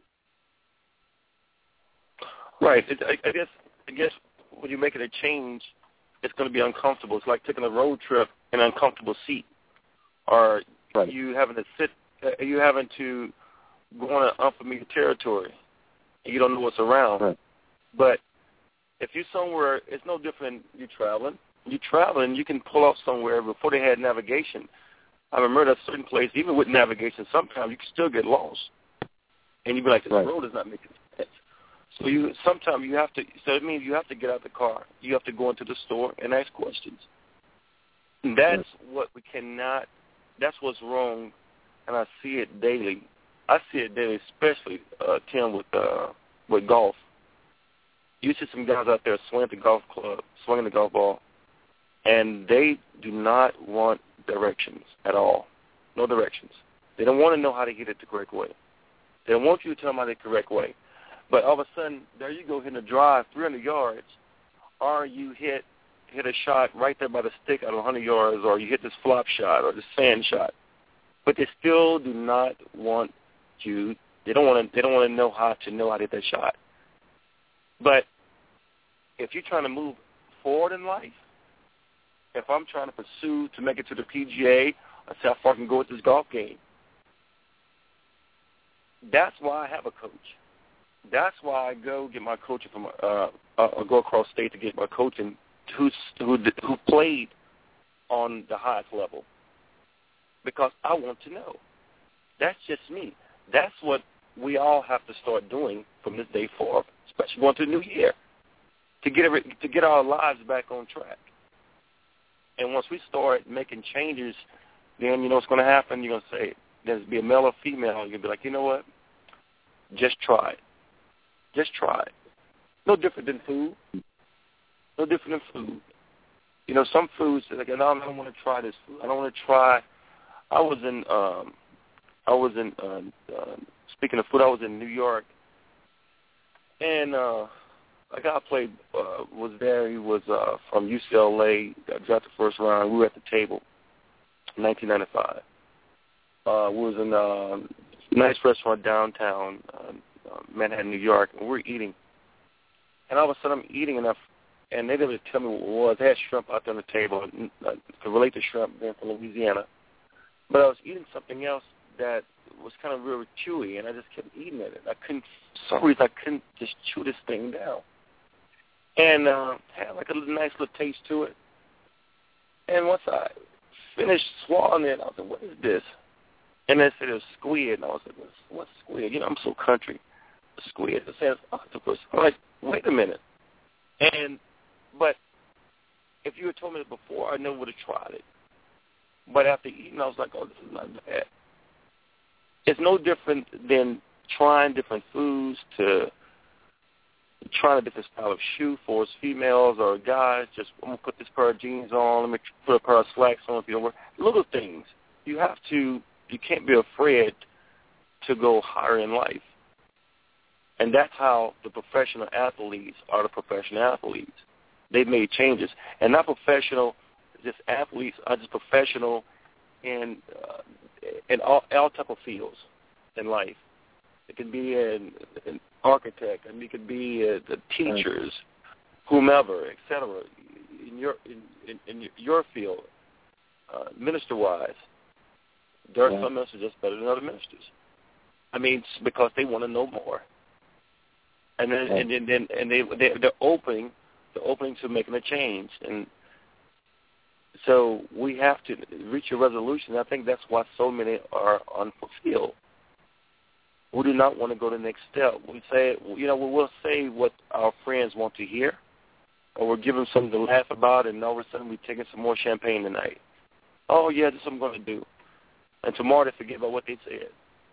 Speaker 3: Right. It, I, I guess I guess when you're making a change, it's going to be uncomfortable. It's like taking a road trip in an uncomfortable seat, or
Speaker 2: right.
Speaker 3: you having to sit, uh, you having to go on an unfamiliar territory, and you don't know what's around.
Speaker 2: Right.
Speaker 3: But if you're somewhere, it's no different than you traveling. You traveling, you can pull up somewhere before they had navigation. I remember at a certain place, even with navigation, sometimes you can still get lost, and you'd be like, "This
Speaker 2: right.
Speaker 3: road is not making sense." So you sometimes you have to. So it means you have to get out the car. You have to go into the store and ask questions. And that's right. what we cannot. That's what's wrong, and I see it daily. I see it daily, especially uh, Tim with uh, with golf. You see some guys out there swinging the golf club, swinging the golf ball, and they do not want directions at all. No directions. They don't want to know how to hit it the correct way. They don't want you to tell them how the correct way. But all of a sudden, there you go hitting a drive three hundred yards, or you hit hit a shot right there by the stick out of one hundred yards, or you hit this flop shot or this sand shot. But they still do not want you. They don't want to. They don't want to know how to know how to hit that shot. But if you're trying to move forward in life, if I'm trying to pursue to make it to the P G A, I see how far I can go with this golf game. That's why I have a coach. That's why I go get my coaching from. Uh, I go across state to get my coaching, who's who who played on the highest level, because I want to know. That's just me. That's what we all have to start doing from this day forward, especially going to the new year, to get every, to get our lives back on track. And once we start making changes, then you know what's going to happen. You're going to say, there's be a male or female. You're going to be like, you know what? Just try it. Just try it. No different than food. No different than food. You know, some foods, like, no, I don't want to try this food. I don't want to try. I was in, um, I was in, uh, uh, speaking of food, I was in New York, and uh, a guy I played uh, was there. He was uh, from U C L A, got drafted first round. We were at the table in nineteen ninety-five. Uh, we was in a nice restaurant downtown uh, uh, Manhattan, New York, and we were eating. And all of a sudden I'm eating enough, and they didn't tell me what it was. They had shrimp out there on the table. Uh, to relate to shrimp, being from Louisiana. But I was eating something else that was kind of really chewy, and I just kept eating it. I couldn't, for some reason, I couldn't just chew this thing down. And uh, had like a nice little taste to it. And once I finished swallowing it, I was like, what is this? And they said it was squid, and I was like, what's, what's squid? You know, I'm so country. Squid. It says octopus. I'm like, wait a minute. And, but if you had told me that before, I never would have tried it. But after eating, I was like, oh, this is not bad. It's no different than trying different foods to trying a different style of shoe for us females or guys. Just, I'm going to put this pair of jeans on. Let me put a pair of slacks on if you don't wear. Little things. You have to, you can't be afraid to go higher in life. And that's how the professional athletes are the professional athletes. They've made changes. And not professional, just athletes are just professional in, uh, in all, all type of fields in life. It could be an, an architect, and it could be uh, the teachers, whomever, et cetera. In your in, in, in your field, uh, minister-wise, there are yeah. some ministers just better than other ministers. I mean, it's because they want to know more, and then yeah. and then and, and they they they're opening they're opening to making a change, and so we have to reach a resolution. I think that's why so many are unfulfilled. We do not want to go to the next step. We say, you know, we'll say what our friends want to hear, or we're giving them something to laugh about, and all of a sudden we're taking some more champagne tonight. Oh, yeah, this is what I'm going to do. And tomorrow they forget about what they said.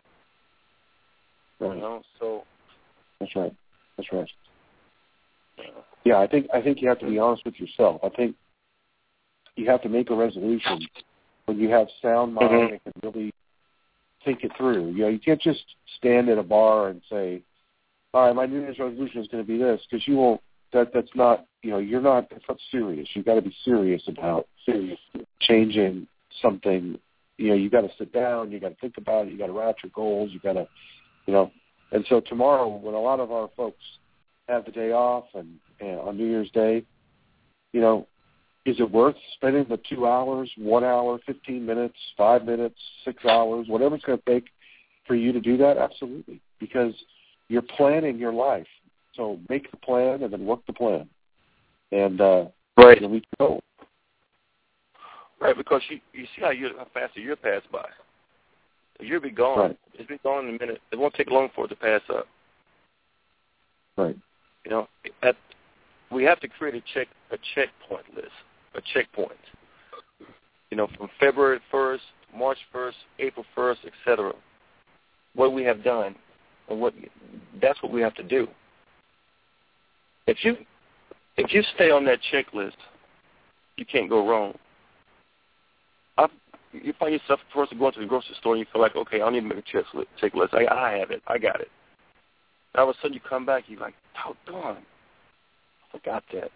Speaker 2: Right.
Speaker 3: You know, so.
Speaker 2: That's right. That's right. Yeah. yeah, I think I think you have to be honest with yourself. I think you have to make a resolution when you have sound mind mm-hmm. and can really think it through. You know, you can't just stand at a bar and say, all right, my New Year's resolution is going to be this, because you won't, that, that's not, you know, you're not, that's not serious. You've got to be serious about serious changing something. You know, you've got to sit down, you've got to think about it, you've got to write your goals, you've got to, you know, and so tomorrow when a lot of our folks have the day off and, and on New Year's Day, you know, is it worth spending the two hours, one hour, fifteen minutes, five minutes, six hours, whatever it's going to take for you to do that? Absolutely, because you're planning your life. So make the plan and then work the plan, and uh,
Speaker 3: right,
Speaker 2: and we go.
Speaker 3: Right, because you you see how, you, how fast a year passed by. A year be gone.
Speaker 2: Right.
Speaker 3: It's been gone in a minute. It won't take long for it to pass up.
Speaker 2: Right.
Speaker 3: You know, at, we have to create a check a checkpoint list. A checkpoint, you know, from February first, March first, April first, et cetera. What we have done, and what that's what we have to do. If you if you stay on that checklist, you can't go wrong. I, you find yourself first going to the grocery store and you feel like, okay, I don't need to make a checklist. checklist. I, I have it. I got it. And all of a sudden you come back, you're like, oh, darn, I forgot that.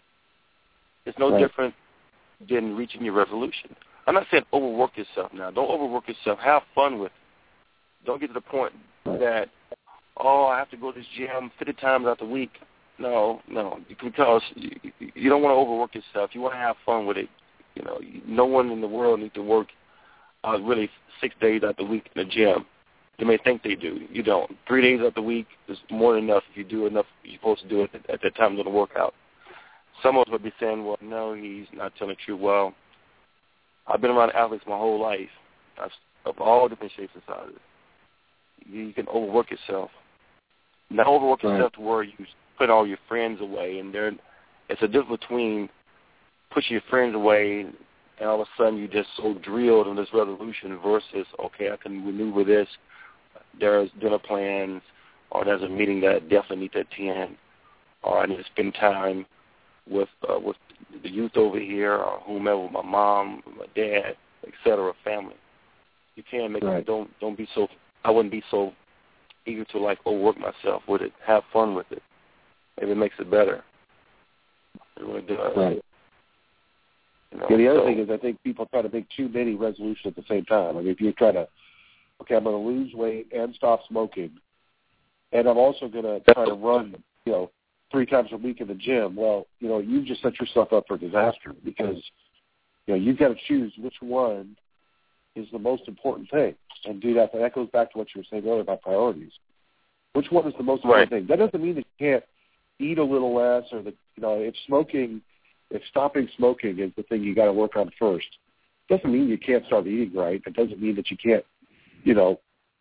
Speaker 3: It's no
Speaker 2: right.
Speaker 3: different than reaching your resolution. I'm not saying overwork yourself now. Don't overwork yourself. Have fun with it. Don't get to the point that, oh, I have to go to this gym fifty times out the week. No, no, because you, you don't want to overwork yourself. You want to have fun with it. You know, no one in the world needs to work uh, really six days out the week in the gym. They may think they do. You don't. Three days out the week is more than enough if you do enough. You're supposed to do it at, at that time of the workout. Some of us would be saying, well, no, he's not telling the truth. Well, I've been around athletes my whole life, I've, of all different shapes and sizes. You, you can overwork yourself. Not overwork
Speaker 2: right.
Speaker 3: yourself to where you put all your friends away. And there, it's a difference between pushing your friends away and all of a sudden you're just so drilled in this resolution versus, okay, I can maneuver this. There's dinner plans, or there's a meeting that I definitely need to attend, or I need to spend time with uh, with the youth over here, or whomever, my mom, my dad, et cetera, family. You can't make
Speaker 2: right.
Speaker 3: it. Don't don't be so. I wouldn't be so eager to like overwork myself with it. Have fun with it. Maybe it makes it better. It really does.
Speaker 2: Right.
Speaker 3: You know,
Speaker 2: yeah, the other
Speaker 3: so,
Speaker 2: thing is I think people try to make too many resolutions at the same time. I mean, if you try to, okay, I'm going to lose weight and stop smoking, and I'm also going to try to run, you know, three times a week in the gym, well, you know, you've just set yourself up for disaster because, you know, you've got to choose which one is the most important thing and do that. And that goes back to what you were saying earlier about priorities. Which one is the most important
Speaker 3: right.
Speaker 2: thing? That doesn't mean that you can't eat a little less or that, you know, if smoking, if stopping smoking is the thing you got to work on first, it doesn't mean you can't start eating right. It doesn't mean that you can't, you know,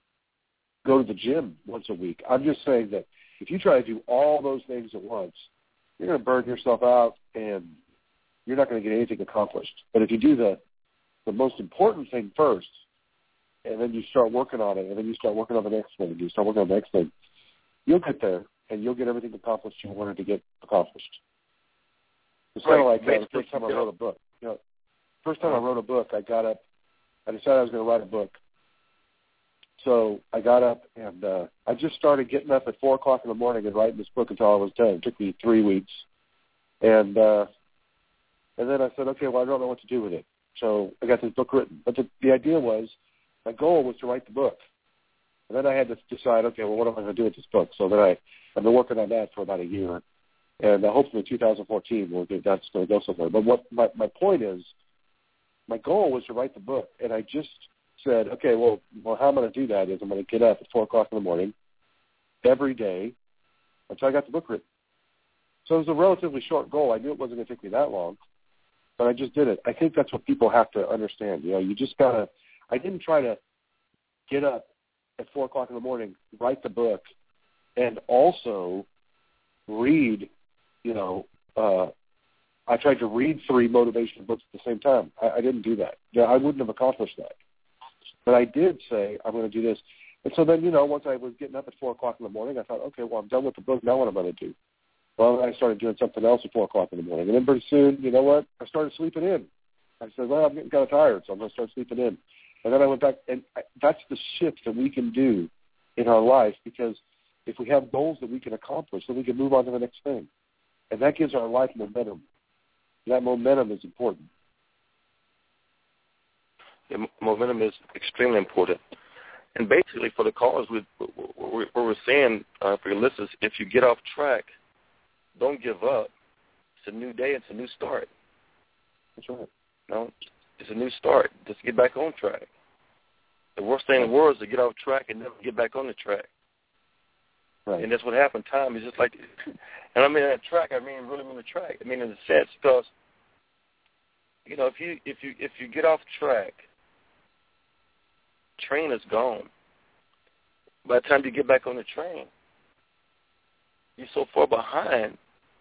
Speaker 2: go to the gym once a week. I'm just saying that if you try to do all those things at once, you're going to burn yourself out and you're not going to get anything accomplished. But if you do the the most important thing first, and then you start working on it, and then you start working on the next thing, and you start working on the next thing, you'll get there. and you'll get everything accomplished you wanted to get accomplished. It's kind of like uh, the first time I wrote a book. You know, first time I wrote a book, I got up, I decided I was going to write a book. So I got up, and uh, I just started getting up at four o'clock in the morning and writing this book until I was done. It took me three weeks. And uh, and then I said, okay, well, I don't know what to do with it. So I got this book written. But the, the idea was, my goal was to write the book. And then I had to decide, okay, well, what am I going to do with this book? So then I, I've been working on that for about a year. And uh, hopefully two thousand fourteen, we'll get, that's going to go somewhere. But what my, my point is, my goal was to write the book. And I just said, okay, well, well, how I'm going to do that is I'm going to get up at four o'clock in the morning every day until I got the book written. So it was a relatively short goal. I knew it wasn't going to take me that long, but I just did it. I think that's what people have to understand. You know, you just got to – I didn't try to get up at four o'clock in the morning, write the book, and also read, you know, uh, I tried to read three motivational books at the same time. I, I didn't do that. I wouldn't have accomplished that. But I did say, I'm going to do this. And so then, you know, once I was getting up at four o'clock in the morning, I thought, okay, well, I'm done with the book. Now what am I going to do? Well, I started doing something else at four o'clock in the morning. And then pretty soon, you know what? I started sleeping in. I said, well, I'm getting kind of tired, so I'm going to start sleeping in. And then I went back, and I, that's the shift that we can do in our life, because if we have goals that we can accomplish, then we can move on to the next thing. And that gives our life momentum. That momentum is important.
Speaker 3: Yeah, momentum is extremely important. And basically for the callers, we, what we're saying uh, for your listeners, if you get off track, don't give up. It's a new day. It's a new start.
Speaker 2: That's right.
Speaker 3: You know, it's a new start. Just get back on track. The worst thing in the world is to get off track and never get back on the track.
Speaker 2: Right.
Speaker 3: And that's what happened. Time is just like, and I mean that track. I mean really mean the track. I mean in a sense, because you know if you if you if you get off track, train is gone. By the time you get back on the train, you're so far behind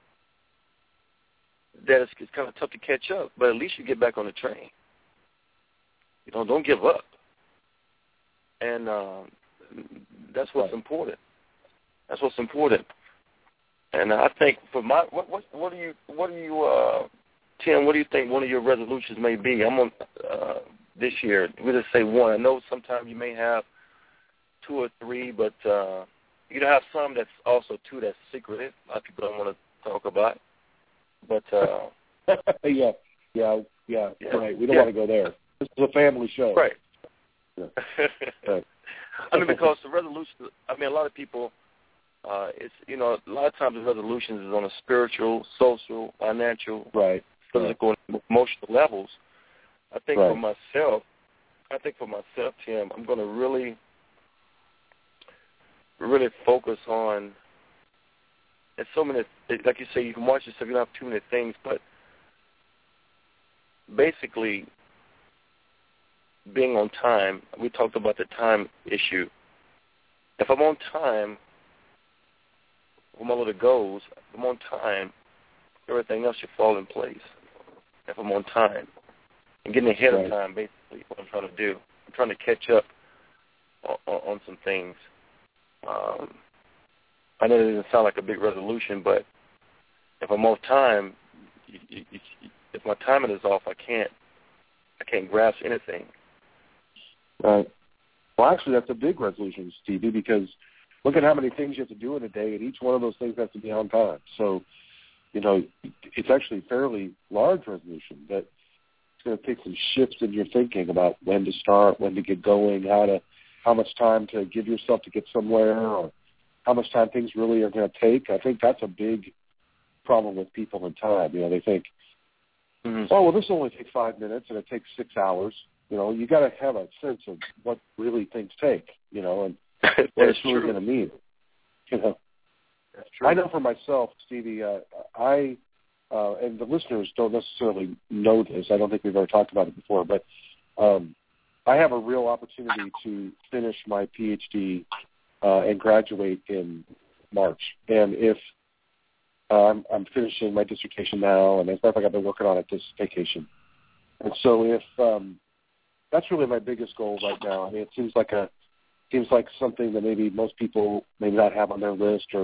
Speaker 3: that it's, it's kind of tough to catch up. But at least you get back on the train. You know, don't give up. And um, that's what's right. important. That's what's important. And I think for my what what what do you what do you uh, Tim? What do you think one of your resolutions may be? I'm on uh, this year. We just say one. I know sometimes you may have two or three, but uh, you have some that's also two that's secretive. A lot of people don't want to talk about. But uh,
Speaker 2: yeah, yeah, yeah,
Speaker 3: yeah,
Speaker 2: right. We don't
Speaker 3: yeah.
Speaker 2: want to go there. This is a family show,
Speaker 3: right?
Speaker 2: Yeah. Right.
Speaker 3: I mean, because the resolution. I mean, a lot of people. Uh, it's you know a lot of times the resolutions is on a spiritual, social, financial,
Speaker 2: right,
Speaker 3: physical, and emotional levels. I think
Speaker 2: right.
Speaker 3: for myself, I think for myself, Tim, I'm going to really, really focus on. And so many, like you say, you can watch yourself. You don't have too many things, but basically, being on time. We talked about the time issue. If I'm on time. With my little goals, if I'm on time, everything else should fall in place. If I'm on time. And getting ahead right. of time, basically, what I'm trying to do. I'm trying to catch up on, on, on some things. Um, I know it doesn't sound like a big resolution, but if I'm on time, you, you, you, if my timing is off, I can't, I can't grasp anything.
Speaker 2: Right. Well, actually, that's a big resolution, Stevie, because look at how many things you have to do in a day, and each one of those things has to be on time. So, you know, it's actually a fairly large resolution, but it's going to take some shifts in your thinking about when to start, when to get going, how to, how much time to give yourself to get somewhere, or how much time things really are going to take. I think that's a big problem with people in time. You know, they think, mm-hmm. oh, well, this will only take five minutes, and it takes six hours. You know, you got to have a sense of what really things take, you know, and what it's really going to mean, you know.
Speaker 3: That's true.
Speaker 2: I know for myself, Stevie, uh, I, uh, and the listeners don't necessarily know this. I don't think we've ever talked about it before, but um, I have a real opportunity to finish my P H D uh, and graduate in March. And if uh, I'm, I'm finishing my dissertation now, and as a matter of fact, I've been working on it this vacation. And so if um, that's really my biggest goal right now. I mean, it seems like a seems like something that maybe most people may not have on their list, or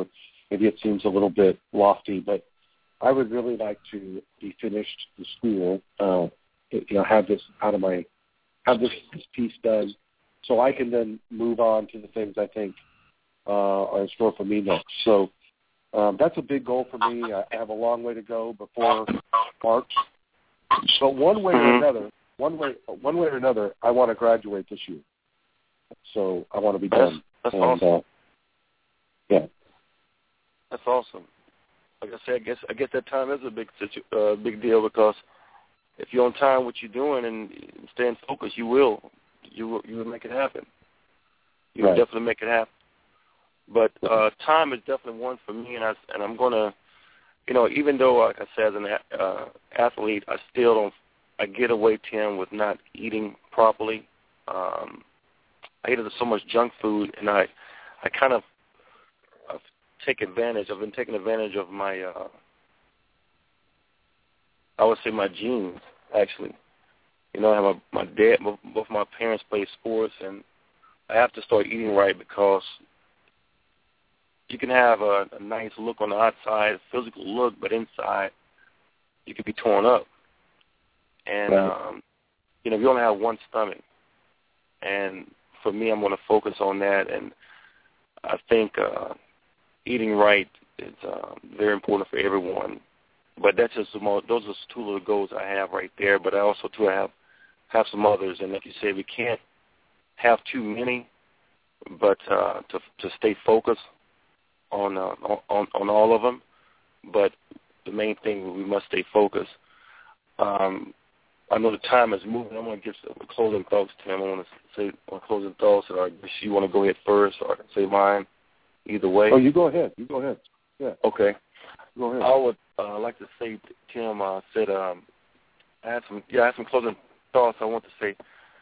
Speaker 2: maybe it seems a little bit lofty, but I would really like to be finished the school, uh, you know, have this out of my, have this, this piece done, so I can then move on to the things I think uh, are in store for me next. So um, that's a big goal for me. I have a long way to go before March, but one way or another, one way, one way or another, I want to graduate this year. So I want to be done.
Speaker 3: That's, that's
Speaker 2: and,
Speaker 3: awesome.
Speaker 2: Uh, yeah,
Speaker 3: that's awesome. Like I said, I guess I guess that time is a big situ- uh, big deal, because if you're on time with what you're doing and stay in focus, you will you will you will make it happen. You
Speaker 2: right.
Speaker 3: will definitely make it happen. But uh, time is definitely one for me, and I and I'm gonna, you know, even though, like I said, as an uh, athlete, I still don't. I get away, Tim, with not eating properly. Um, I eat so much junk food, and I, I kind of I've take advantage. I've been taking advantage of my, uh, I would say my genes, actually. You know, I have my, my dad, both my parents play sports, and I have to start eating right, because you can have a, a nice look on the outside, a physical look, but inside you could be torn up. And,
Speaker 2: right.
Speaker 3: um, you know, you only have one stomach. And for me, I'm going to focus on that, and I think uh, eating right is uh, very important for everyone. But that's just the most, those are two little goals I have right there. But I also too have have some others, and like you said, we can't have too many, but uh, to to stay focused on uh, on on all of them. But the main thing, we must stay focused. Um, I know the time is moving. I'm going to give some closing thoughts, Tim. I want to say my closing thoughts, or I guess you want to go ahead first, or I can say mine. Either way.
Speaker 2: Oh, you go ahead. You go ahead. Yeah.
Speaker 3: Okay.
Speaker 2: Go ahead.
Speaker 3: I would uh, like to say, Tim, uh, said um, I had some. Yeah, I had some closing thoughts. I want to say,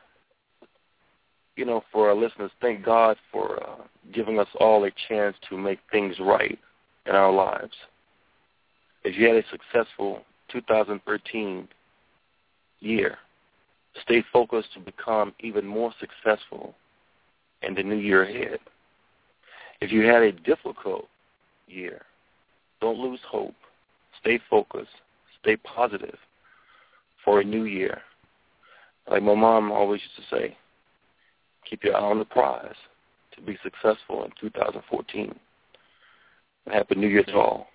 Speaker 3: you know, for our listeners, thank God for uh, giving us all a chance to make things right in our lives. If you had a successful two thousand thirteen year, stay focused to become even more successful in the new year ahead. If you had a difficult year, don't lose hope. Stay focused. Stay positive for a new year. Like my mom always used to say, keep your eye on the prize to be successful in two thousand fourteen. Happy New Year to all.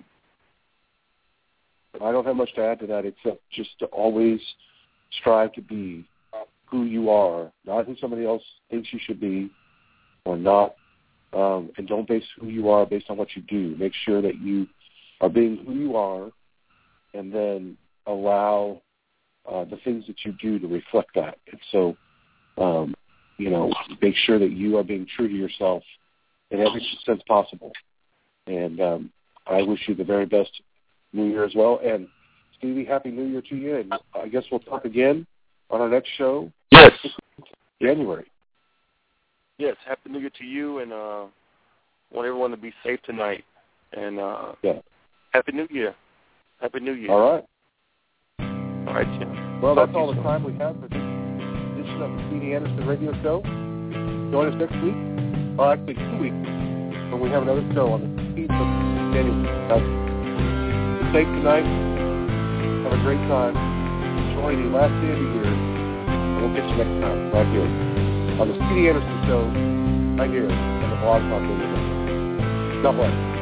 Speaker 2: I don't have much to add to that, except just to always strive to be who you are, not who somebody else thinks you should be or not. Um, and don't base who you are based on what you do. Make sure that you are being who you are, and then allow uh, the things that you do to reflect that. And so, um, you know, make sure that you are being true to yourself in every sense possible. And um, I wish you the very best New Year as well. And Stevie, Happy New Year to you. And I guess we'll talk again on our next show.
Speaker 3: Yes.
Speaker 2: January.
Speaker 3: Yes, Happy New Year to you, and uh, want everyone to be safe tonight. And uh,
Speaker 2: yeah.
Speaker 3: Happy New Year. Happy New Year.
Speaker 2: All right.
Speaker 3: All right, Jim.
Speaker 2: Well,
Speaker 3: Talk
Speaker 2: that's all the
Speaker 3: soon.
Speaker 2: time we have for this edition of the Speedy Anderson Radio Show. Join us next week, or actually two weeks, when we have another show on the sixteenth of January. Be safe tonight. Have a great time. Enjoy the last day of the year. And we'll catch you next time, right here on the Speedy Anderson Show, right here on the Blog Talk Radio. God bless.